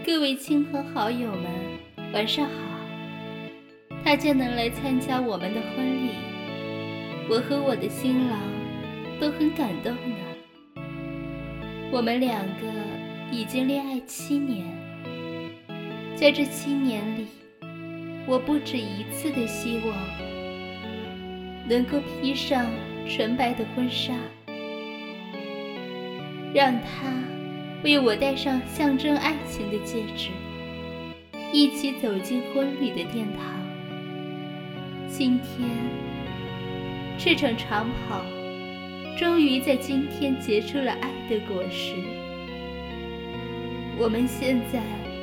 各位亲朋好友们，晚上好！大家能来参加我们的婚礼，我和我的新郎都很感动呢。我们两个已经恋爱7年，在这7年里，我不止一次的希望能够披上纯白的婚纱，让他为我戴上象征爱情的戒指，一起走进婚礼的殿堂。今天，这场长跑终于在今天结出了爱的果实。我们现在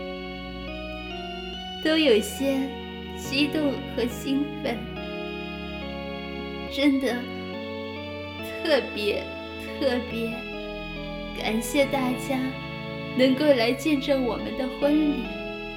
都有些激动和兴奋，真的特别感谢大家能够来见证我们的婚礼。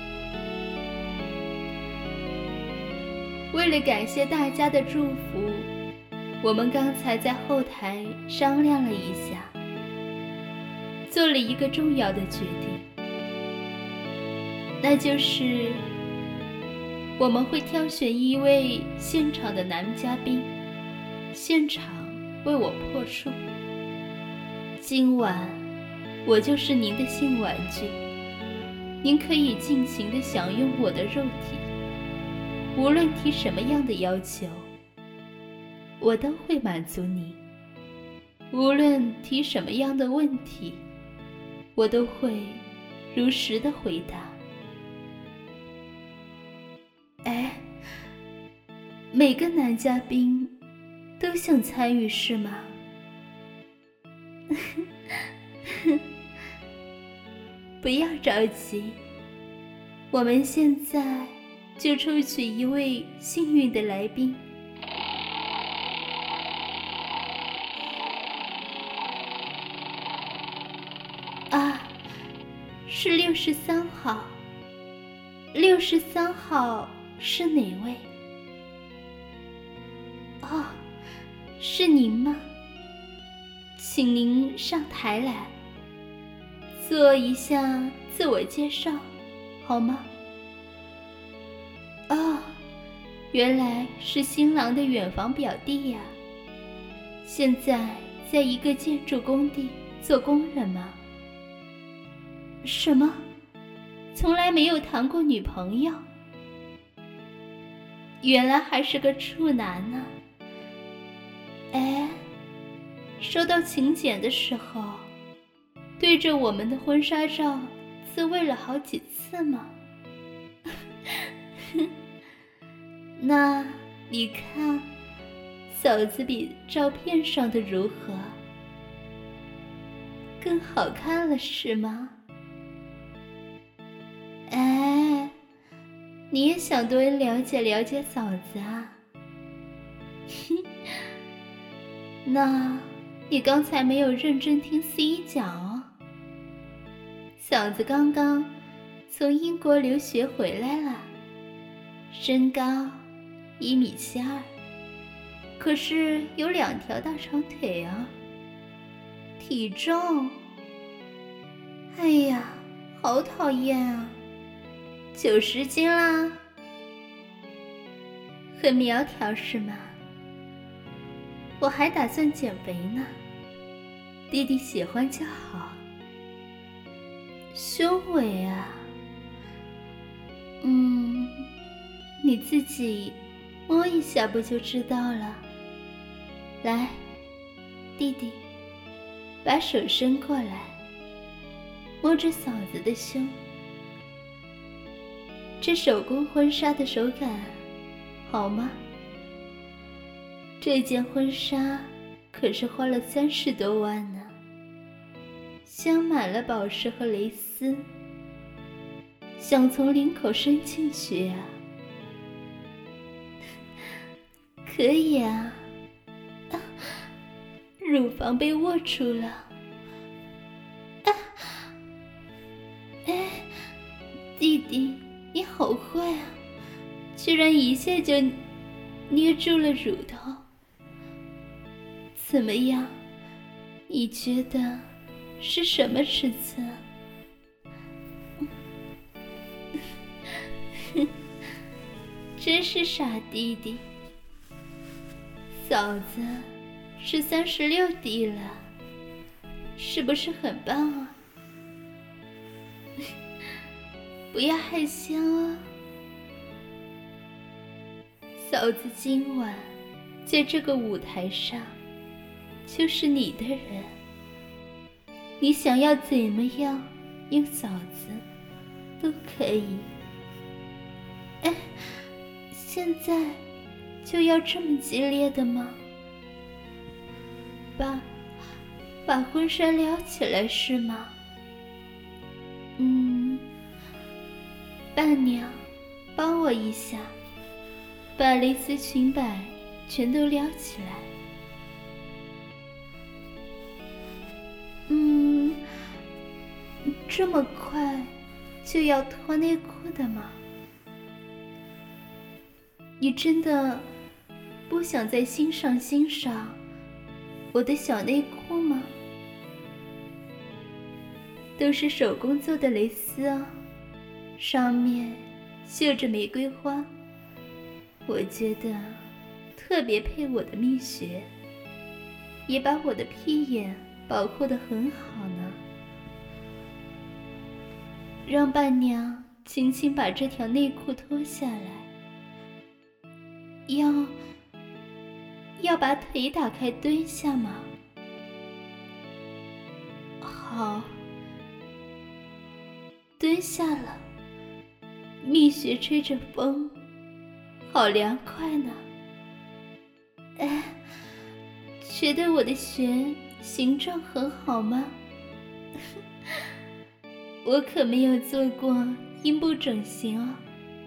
为了感谢大家的祝福，我们刚才在后台商量了一下，做了一个重要的决定，那就是我们会挑选一位现场的男嘉宾，现场为我破处。今晚我就是您的性玩具，您可以尽情地享用我的肉体，无论提什么样的要求，我都会满足你。无论提什么样的问题，我都会如实的回答。每个男嘉宾都想参与是吗？不要着急，我们现在就抽取一位幸运的来宾。是63号。63号是哪位？是您吗？请您上台来，做一下自我介绍，好吗？原来是新郎的远房表弟呀，现在在一个建筑工地做工人吗？什么？从来没有谈过女朋友？原来还是个处男呢。收到请柬的时候，对着我们的婚纱照自慰了好几次吗？那你看，嫂子比照片上的如何？更好看了是吗？你也想多了解了解嫂子啊？那你刚才没有认真听司仪讲哦。嫂子刚刚从英国留学回来了，身高1.72米，可是有2条大长腿啊。体重，好讨厌啊，90斤啦。很苗条是吗？我还打算减肥呢，弟弟喜欢就好。胸围啊，你自己摸一下不就知道了。来，弟弟，把手伸过来，摸着嫂子的胸。这手工婚纱的手感好吗？这件婚纱可是花了30多万呢，镶满了宝石和蕾丝，想从领口伸进去啊？可以啊。乳房被握住了。弟弟，你好坏啊，居然一下就捏住了乳头。怎么样？你觉得是什么尺寸？ 真是傻弟弟。嫂子是36弟了，是不是很棒啊？不要害羞啊。嫂子今晚在这个舞台上就是你的人，你想要怎么样用嫂子都可以。哎，现在就要这么激烈的吗？把婚纱撩起来是吗？伴娘，帮我一下，把蕾丝裙摆全都撩起来。这么快就要脱内裤的吗？你真的不想再欣赏我的小内裤吗？都是手工做的蕾丝啊，上面绣着玫瑰花，我觉得特别配我的蜜雪，也把我的屁眼保护得很好呢。让伴娘轻轻把这条内裤脱下来，要把腿打开蹲下吗？好，蹲下了。蜜雪吹着风，好凉快呢。哎，觉得我的雪形状很好吗？我可没有做过阴部整形哦，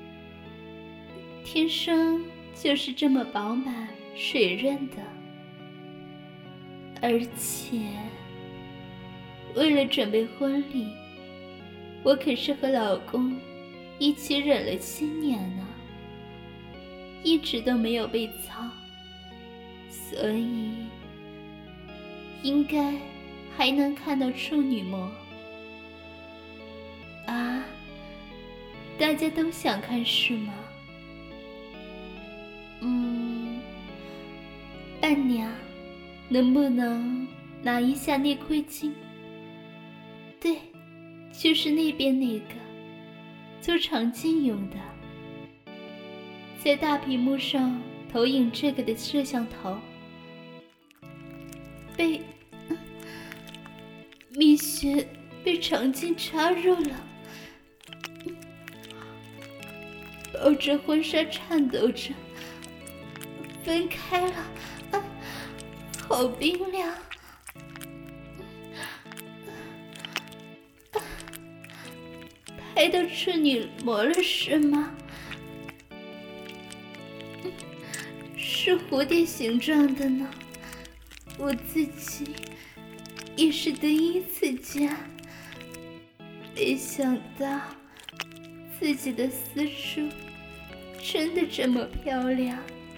天生就是这么饱满水润的。而且为了准备婚礼，我可是和老公一起忍了7年呢，一直都没有被操，所以应该还能看到处女膜啊！大家都想看是吗？伴娘，能不能拿一下内窥镜？对，就是那边那个，做肠镜用的。在大屏幕上投影这个的摄像头，蜜雪被肠镜插入了，抱着婚纱颤抖着，分开了，好冰凉。拍到处女膜了是吗？是蝴蝶形状的呢，我自己也是第一次见，没想到自己的私处真的这么漂亮。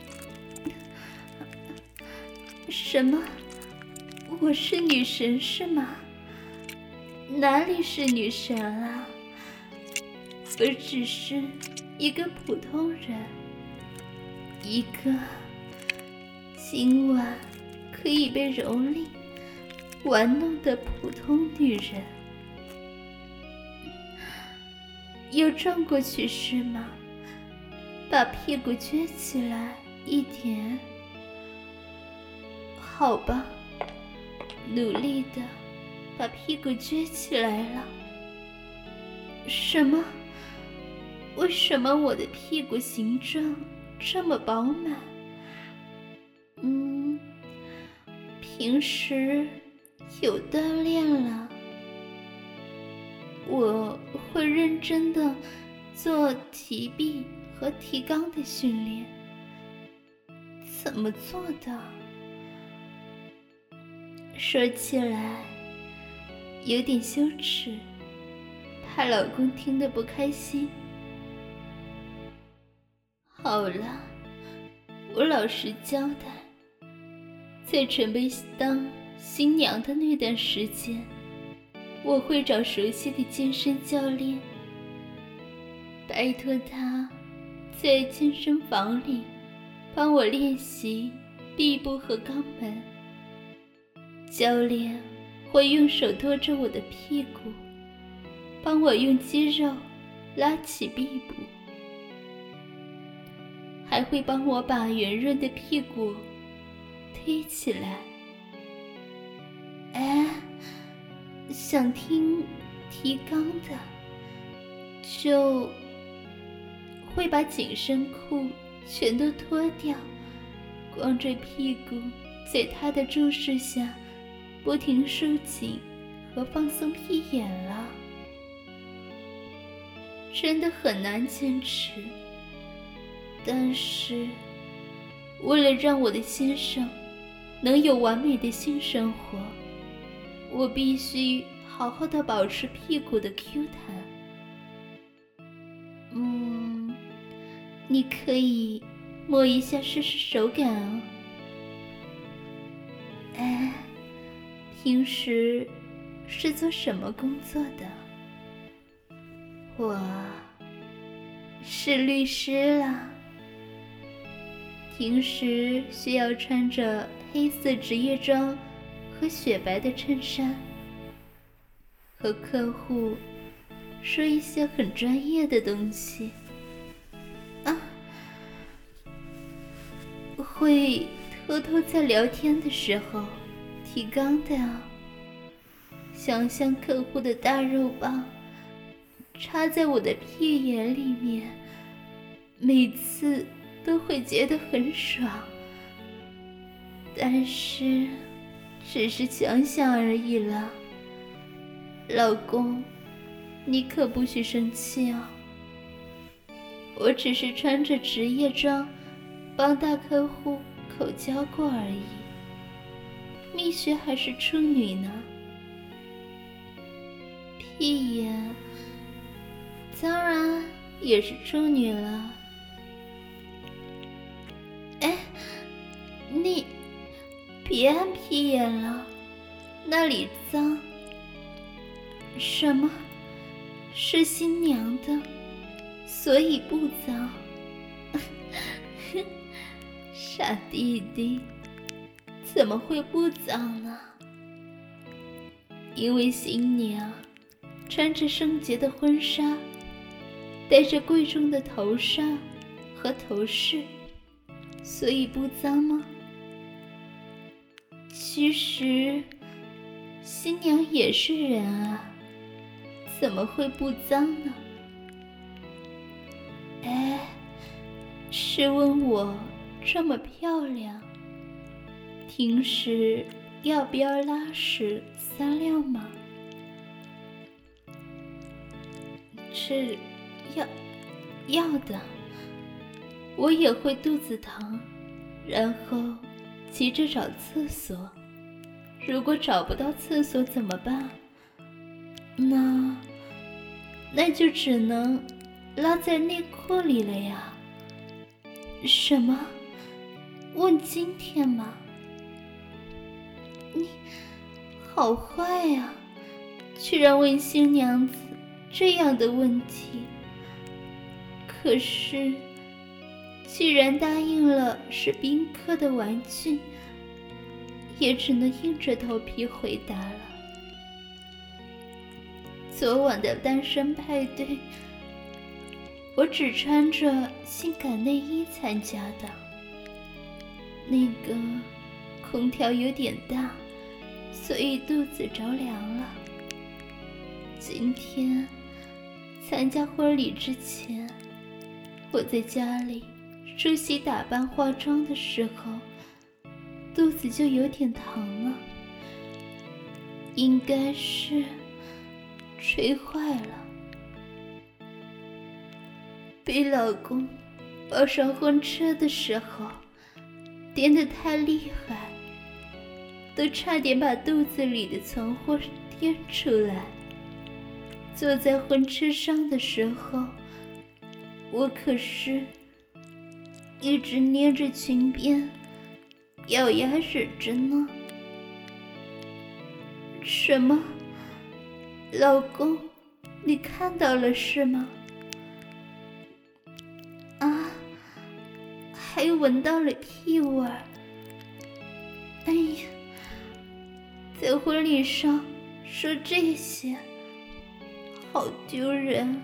什么？我是女神是吗？哪里是女神啊？我只是一个普通人，一个今晚可以被蹂躏玩弄的普通女人。又转过去是吗？把屁股撅起来一点。好吧，努力的把屁股撅起来了。什么？为什么我的屁股形状这么饱满？平时有锻炼了，我会认真的做提臂和提肛的训练。怎么做的？说起来有点羞耻，怕老公听得不开心。好了，我老实交代，在准备当新娘的那段时间，我会找熟悉的健身教练，拜托他在健身房里帮我练习臂部和肛门。教练会用手托着我的屁股，帮我用肌肉拉起臂部，还会帮我把圆润的屁股推起来。想听提肛的，就会把紧身裤全都脱掉，光着屁股在他的注视下不停收紧和放松屁眼了。真的很难坚持，但是为了让我的先生能有完美的性生活，我必须好好的保持屁股的 Q 弹。你可以摸一下试试手感哦。平时是做什么工作的？我是律师啦。平时需要穿着黑色职业装和雪白的衬衫，和客户说一些很专业的东西。会偷偷在聊天的时候提肛的啊。想象客户的大肉棒插在我的屁眼里面，每次都会觉得很爽，但是只是想想而已了。老公，你可不许生气哦。我只是穿着职业装帮大客户口交过而已，蜜雪还是处女呢。屁眼当然也是处女了。你别按屁眼了，那里脏。什么？是新娘的，所以不脏。傻弟弟，怎么会不脏呢？因为新娘穿着圣洁的婚纱，戴着贵重的头纱和头饰，所以不脏吗？其实新娘也是人啊，怎么会不脏呢？试问我这么漂亮，平时要不要拉屎撒尿吗？是要的。我也会肚子疼，然后急着找厕所。如果找不到厕所怎么办？那就只能拉在内裤里了呀。什么？问今天吗？你好坏呀，居然问新娘子这样的问题。可是既然答应了是宾客的玩具，也只能硬着头皮回答了。昨晚的单身派对，我只穿着性感内衣参加的。那个空调有点大，所以肚子着凉了。今天参加婚礼之前，我在家里梳洗打扮化妆的时候，肚子就有点疼了，应该是吹坏了。被老公抱上婚车的时候颠得太厉害，都差点把肚子里的存货颠出来。坐在婚车上的时候，我可是一直捏着裙边，咬牙忍着呢。什么？老公，你看到了是吗？啊， 还闻到了屁味儿。哎呀，在婚礼上说这些，好丢人。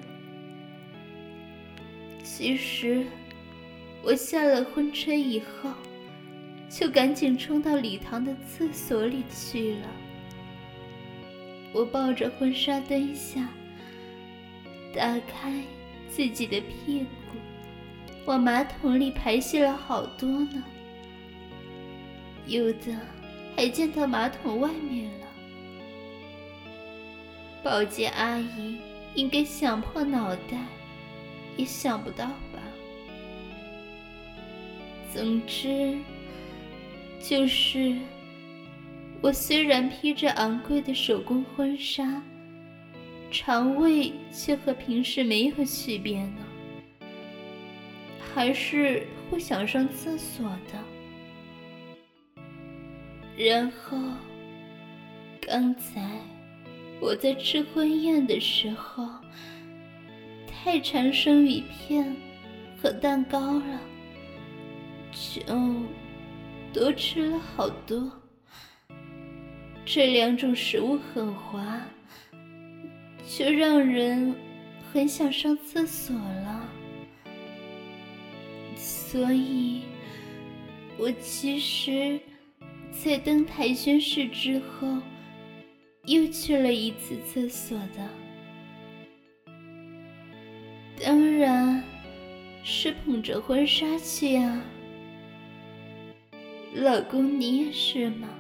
其实我下了婚车以后，就赶紧冲到礼堂的厕所里去了。我抱着婚纱蹲下，打开自己的屁股，往马桶里排泄了好多呢，有的还溅到马桶外面了。保洁阿姨应该想破脑袋也想不到吧。总之就是我虽然披着昂贵的手工婚纱，肠胃却和平时没有区别呢，还是会想上厕所的。然后刚才我在吃婚宴的时候，太馋生鱼片和蛋糕了，就多吃了好多。这两种食物很滑，就让人很想上厕所了。所以我其实在登台宣誓之后又去了一次厕所的，当然是捧着婚纱去啊。老公，你也是吗？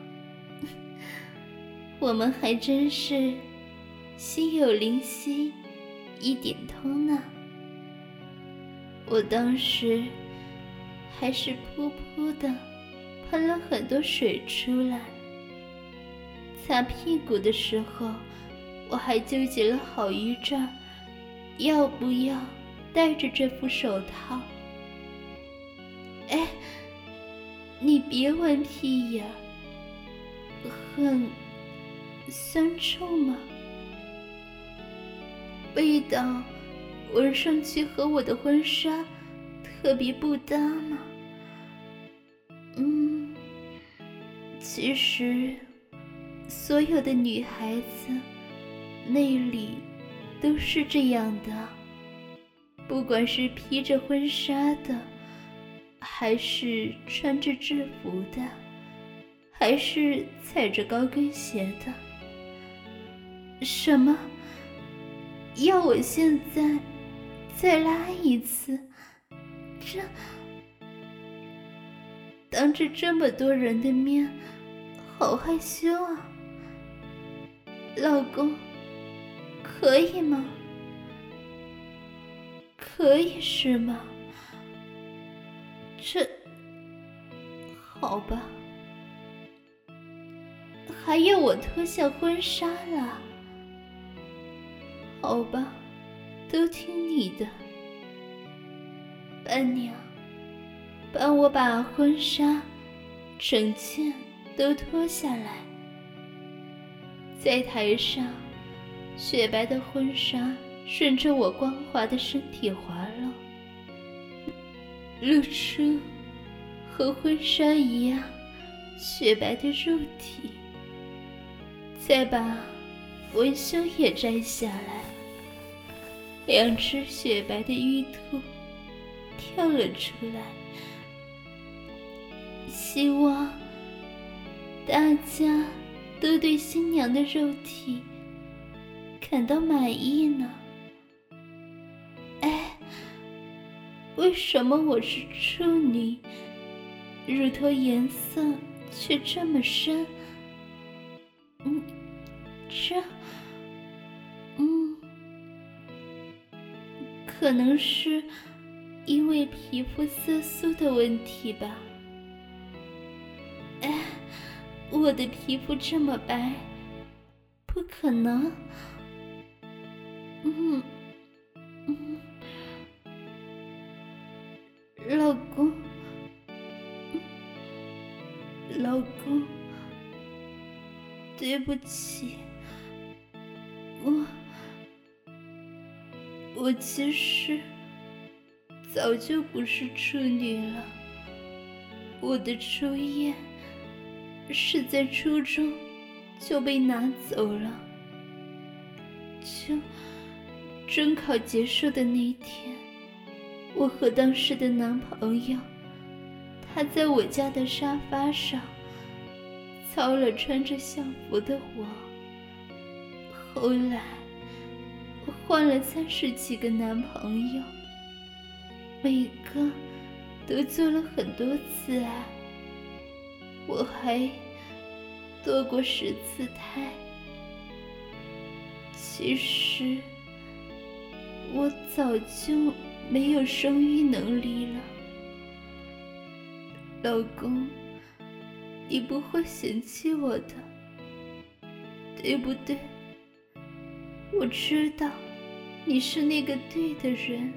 我们还真是心有灵犀一点通呢。我当时还是噗噗的喷了很多水出来，擦屁股的时候我还纠结了好一阵儿，要不要戴着这副手套。哎，你别闻屁眼儿，很酸臭吗？味道闻上去和我的婚纱特别不搭吗？其实所有的女孩子内里都是这样的，不管是披着婚纱的，还是穿着制服的，还是踩着高跟鞋的。什么？要我现在再拉一次？这当着这么多人的面，好害羞啊。老公，可以吗？可以是吗？这好吧，还要我脱下婚纱了？好吧，都听你的。伴娘，帮我把婚纱整件都脱下来。在台上，雪白的婚纱顺着我光滑的身体滑落，露出和婚纱一样雪白的肉体。再把文胸也摘下来，两只雪白的玉兔跳了出来。希望大家都对新娘的肉体感到满意呢。哎，为什么我是处女，乳头颜色却这么深？可能是因为皮肤色素的问题吧。哎，我的皮肤这么白，不可能。老公，老公，对不起，我其实早就不是处女了。 我的初夜是在初中就被拿走了，就中考结束的那天，我和当时的男朋友他在我家的沙发上操了穿着校服的我。后来我换了30几个男朋友，每个都做了很多次爱，我还堕过10次胎。其实我早就没有生育能力了。老公，你不会嫌弃我的，对不对？我知道你是那个对的人。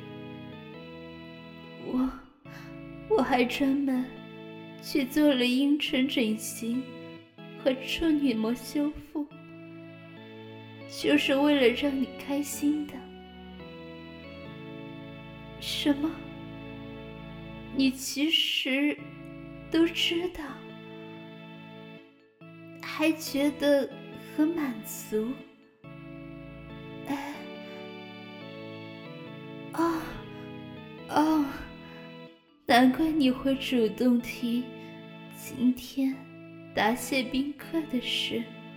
我还专门去做了阴唇整形和处女膜修复，就是为了让你开心的。什么？你其实都知道，还觉得很满足？哎，难怪你会主动提今天答谢宾客的事。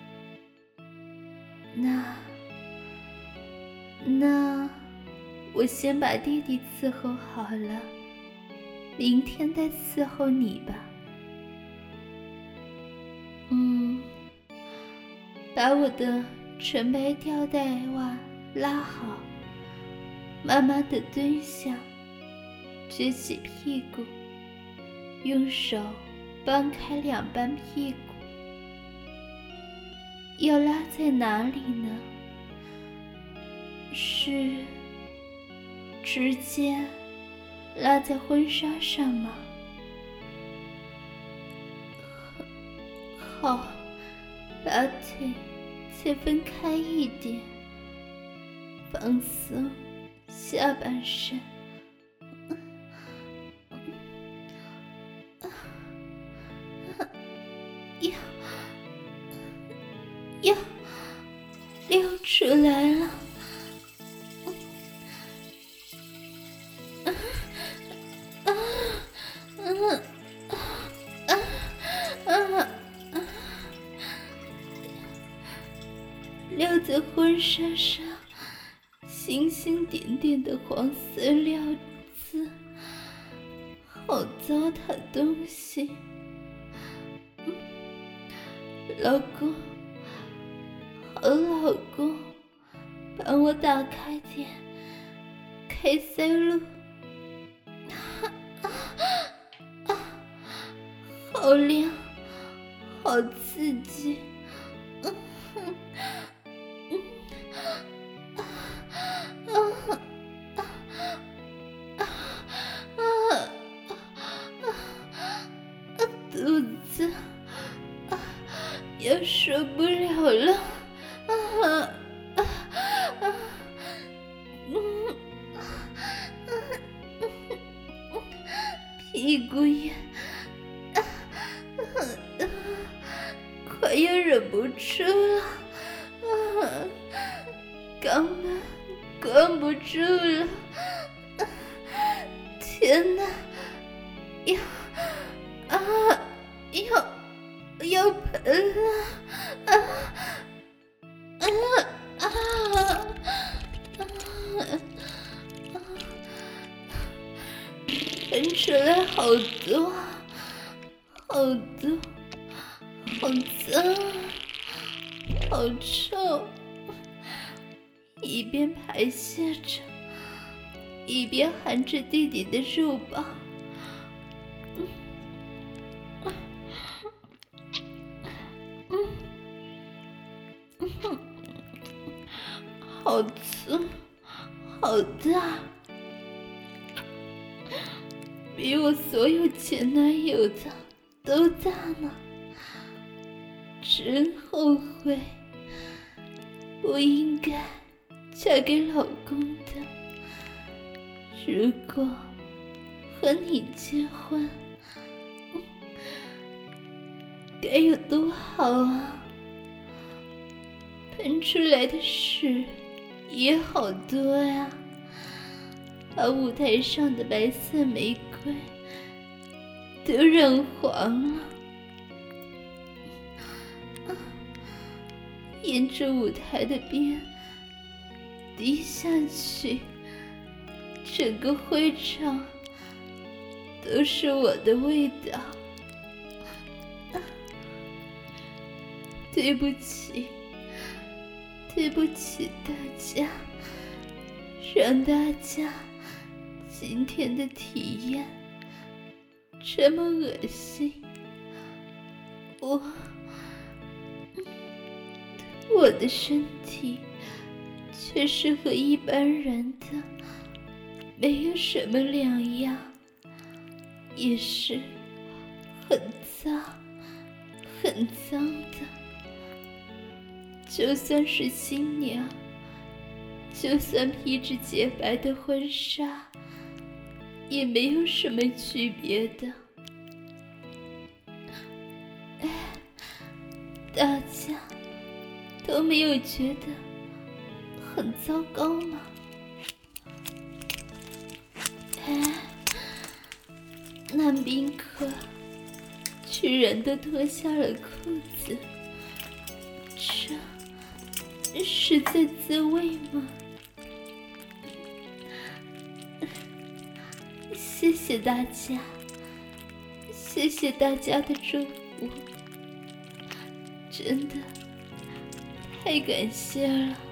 那我先把弟弟伺候好了，明天再伺候你吧。把我的纯白吊带袜拉好，慢慢地蹲下，撅起屁股，用手掰开2半屁股。要拉在哪里呢？是直接拉在婚纱上吗？好，把腿再分开一点，放松下半身。要溜出来了。溜在婚纱上星星点点的黄色料子，好糟蹋东西。老公，好老公，帮我打开点，开塞露。好凉，好刺激。肚子要受不了了。屁股也快要忍不住了，肛门关不住了。天哪，要喷了！喷出来好多，好多，好脏，好臭。一边排泄着，一边含着弟弟的肉棒。好粗，好大，比我所有前男友的都大呢。真后悔，不应该嫁给老公的。如果和你结婚， 该有多好啊！喷出来的水也好多呀，把舞台上的白色玫瑰都染黄了。沿着舞台的边滴下去，整个会场都是我的味道。对不起，对不起大家，让大家今天的体验这么恶心。我的身体却是和一般人的没有什么两样，也是很脏很脏的。就算是新娘，就算披着洁白的婚纱，也没有什么区别的。大家都没有觉得很糟糕吗？男宾客居然都脱下了裤子，这是在自慰吗？谢谢大家，谢谢大家的祝福，真的太感谢了。